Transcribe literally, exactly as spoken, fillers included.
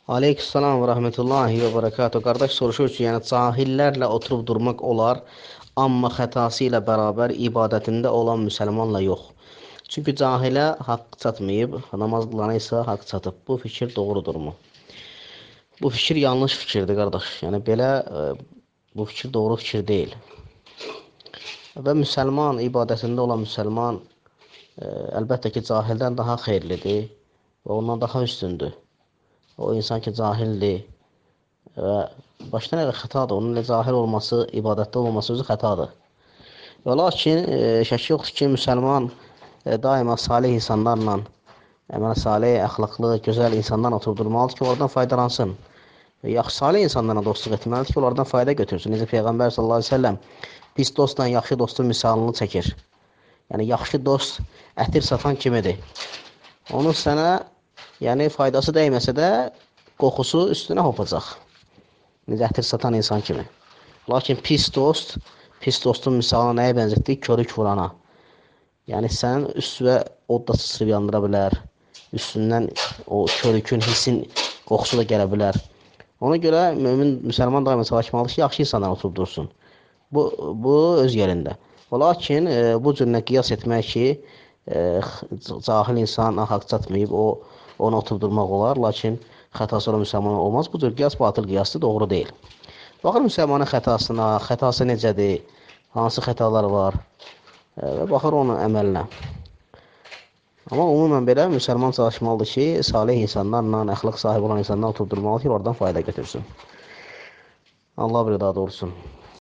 Aleykümselam və rəhmətullahi və bərəkatuhu. Qardaş soruşur ki, yəni cahillərlə oturub durmaq olar, amma xətası ilə bərabər ibadətində olan müsəlmanla yox. Çünki cahilə haqq çatmayıb, namaz qılana isə haqq çatıb. Bu fikir doğrudurmu? Bu fikir yanlış fikirdir, qardaş. Yəni belə e, bu fikir doğru fikir deyil. Və müsəlman, ibadətində olan müsəlman e, əlbəttə ki, cahildən daha xeyirlidir və ondan daha üstündür. O insan ki, cahildir və başdan elə xətadır. Onun elə cahil olması, ibadətdə olması özü xətadır. Və lakin, e, şək yoxdur ki, müsəlman e, daima salih insanlarla, əmələ salih, əxlaqlı, gözəl insanlarla oturub durmalıdır ki, oradan faydalansın. Və yaxşı, salih insanlarla dostluq etməlidir ki, onlardan fayda götürsün. Necə Peyğəmbər sallallahu əleyhi və səlləm pis dostla yaxşı dostun misalını çəkir. Yəni, yaxşı dost ətir satan kimidir? Onun sənə yəni faydası dəyməsə də qoxusu üstünə hopacaq. Necə ətir satan insan kimi. Lakin pis dost, pis dostun misalına nəyə bənzətdik? Körük vurana. Yəni sənin üstünə odda sıçrıb yandıra bilər. Üstündən o körükün, hissin qoxusu da gələ bilər. Ona görə mümin müsəlman daima çalışmalıdır ki, yaxşı insanlar oturub dursun. Bu, bu öz yerində. Lakin e, bu cürünə qiyas etmək ki, e, cahil insan haqq çatmayıb, o ona oturub durmaq olar, lakin xətası olan müsəlman olmaz. Bu cür qiyas batıl qiyasdır, doğru deyil. Baxır müsəlmanın xətasına, xətası necədir, hansı xətalar var və baxır onun əməlinə. Amma umumən belə müsəlman çalışmalıdır ki, salih insanlarla, əxlaq sahibi olan insanlarla oturub durmalıdır ki, oradan fayda götürsün. Allah bir daha doğrusun.